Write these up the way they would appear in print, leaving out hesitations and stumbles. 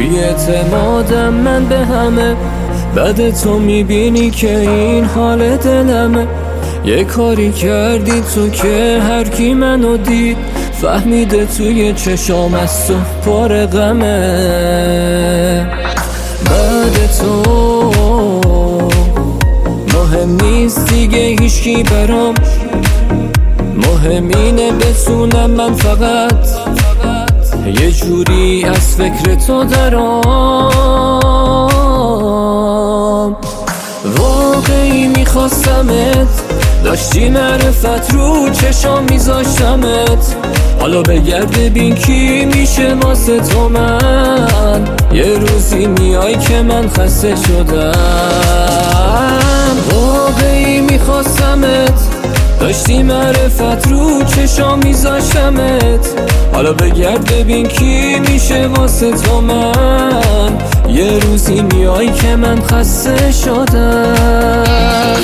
بی‌اعتمادم من به همه، بعد تو میبینی که این حال دلمه. یه کاری کردی تو که هر کی منو دید فهمیده توی چشام از تو پر غمه. بعد تو مهم نیست دیگه هیچکی برام، مهم اینه بتونم من فقط یه جوری از فکر تو درام. واقعی میخواستمت، داشتی معرفت رو چشام میذاشتمت. حالا بگرد ببین کی میشه واسه تو من. یه روزی میای که من خسته شدم. واقعی میخواستمت، داشتی معرفت رو چشام میذاشتمت. حالا بگرد ببین کی میشه واسه تو من. یه روزی میای که من خسته شدم.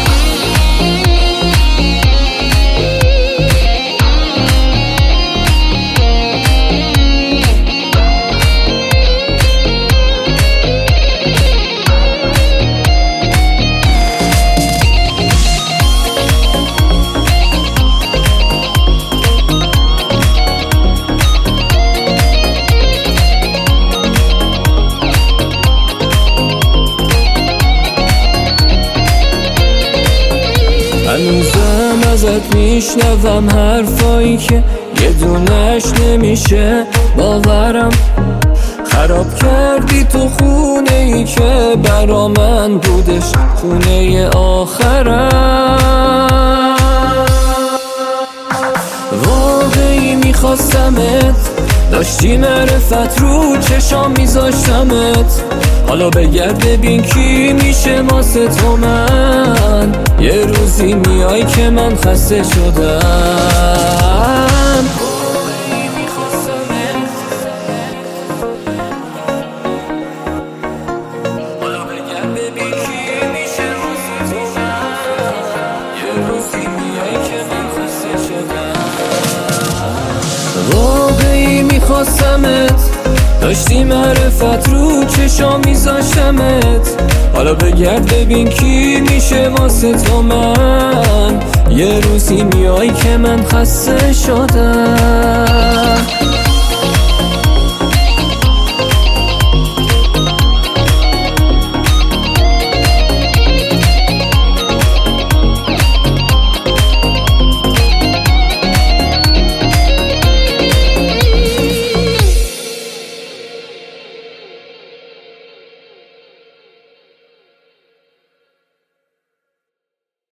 هنوزم ازت میشنوم حرفایی که یه دونش نمیشه باورم. خراب کردی تو خونه ای که برا من بودش خونه آخرم. واقعی میخواستمت، داشتی معرفت رو چشام میذاشتمت. حالا بگرد ببین کی میشه واسه تو من. یه روزی میای که من خسته شدم. حالا بگرد ببین کی میشه واسه تو من. یه روزی میای که من خسته شدم. واقعی میخواستمت، داشتی معرفت رو چشام میذاشتمت. حالا بگرد ببین کی میشه واسه تو من. یه روزی میای که من خسته شدم.